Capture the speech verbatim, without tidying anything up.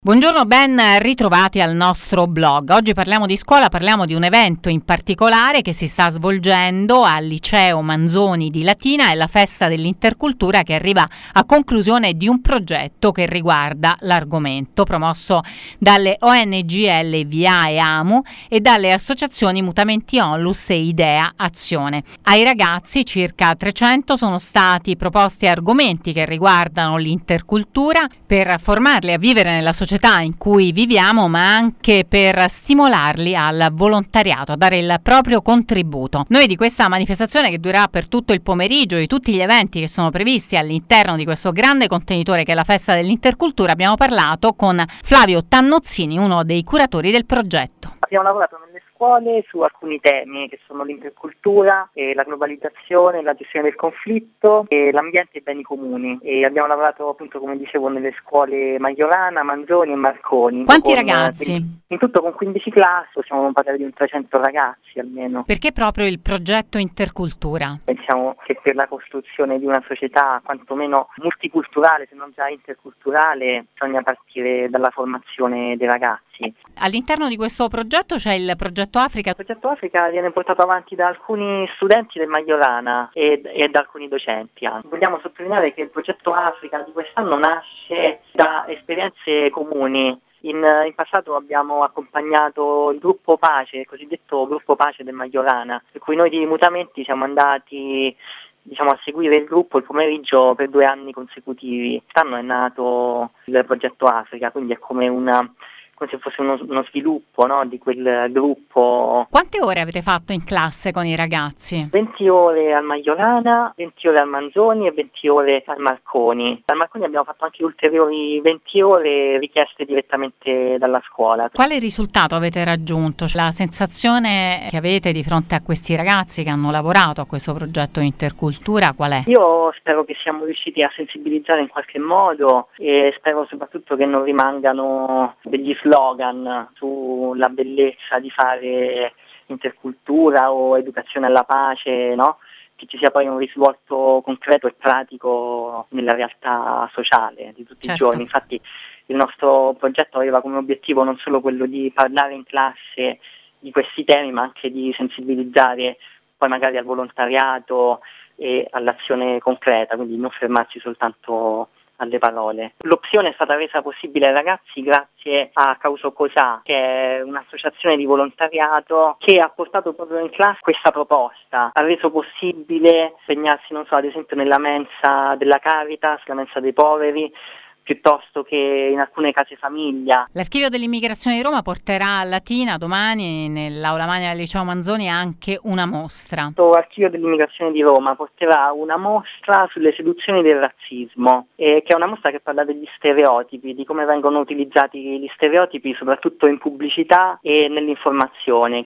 Buongiorno, ben ritrovati al nostro blog. Oggi parliamo di scuola, parliamo di un evento in particolare che si sta svolgendo al Liceo Manzoni di Latina, è la festa dell'intercultura che arriva a conclusione di un progetto che riguarda l'argomento, promosso dalle O N G L V A e A M U e dalle associazioni Mutamenti Onlus e Idea Azione. Ai ragazzi, circa trecento, sono stati proposti argomenti che riguardano l'intercultura per formarli a vivere nella società in cui viviamo, ma anche per stimolarli al volontariato, a dare il proprio contributo. Noi di questa manifestazione, che durerà per tutto il pomeriggio, e tutti gli eventi che sono previsti all'interno di questo grande contenitore che è la festa dell'intercultura, abbiamo parlato con Flavio Tannozzini, uno dei curatori del progetto. Abbiamo lavorato nelle scuole su alcuni temi che sono l'intercultura, e la globalizzazione, la gestione del conflitto e l'ambiente e i beni comuni. E abbiamo lavorato appunto, come dicevo, nelle scuole Majorana, Manzoni e Marconi. Quanti con, ragazzi? In tutto con quindici classi, possiamo parlare di un trecento ragazzi almeno. Perché proprio il progetto intercultura? Pensiamo che per la costruzione di una società quantomeno multiculturale, se non già interculturale, bisogna partire dalla formazione dei ragazzi. All'interno di questo progetto c'è il progetto Africa. Il progetto Africa viene portato avanti da alcuni studenti del Majorana e, e da alcuni docenti anche. Vogliamo sottolineare che il progetto Africa di quest'anno nasce da esperienze comuni. In, in passato abbiamo accompagnato il gruppo Pace, il cosiddetto gruppo Pace del Majorana, per cui noi di Mutamenti siamo andati diciamo a seguire il gruppo il pomeriggio per due anni consecutivi. Quest'anno è nato il progetto Africa, quindi è come una come se fosse uno, uno sviluppo, no, di quel gruppo. Quante ore avete fatto in classe con i ragazzi? venti ore al Majorana, venti ore al Manzoni e venti ore al Marconi. Al Marconi abbiamo fatto anche ulteriori venti ore richieste direttamente dalla scuola. Quale risultato avete raggiunto? La sensazione che avete di fronte a questi ragazzi che hanno lavorato a questo progetto intercultura qual è? Io spero che siamo riusciti a sensibilizzare in qualche modo e spero soprattutto che non rimangano degli slogan sulla bellezza di fare intercultura o educazione alla pace, no? Che ci sia poi un risvolto concreto e pratico nella realtà sociale di tutti certo. i giorni. Infatti il nostro progetto aveva come obiettivo non solo quello di parlare in classe di questi temi, ma anche di sensibilizzare poi magari al volontariato e all'azione concreta, quindi non fermarci soltanto alle parole. L'opzione è stata resa possibile ai ragazzi grazie a Causo Cosà, che è un'associazione di volontariato che ha portato proprio in classe questa proposta, ha reso possibile impegnarsi, non so, ad esempio nella mensa della Caritas, la mensa dei poveri, piuttosto che in alcune case famiglia. L'Archivio dell'Immigrazione di Roma porterà a Latina domani nell'Aula Magna del Liceo Manzoni anche una mostra. L'Archivio dell'Immigrazione di Roma porterà una mostra sulle seduzioni del razzismo, eh, che è una mostra che parla degli stereotipi, di come vengono utilizzati gli stereotipi soprattutto in pubblicità e nell'informazione.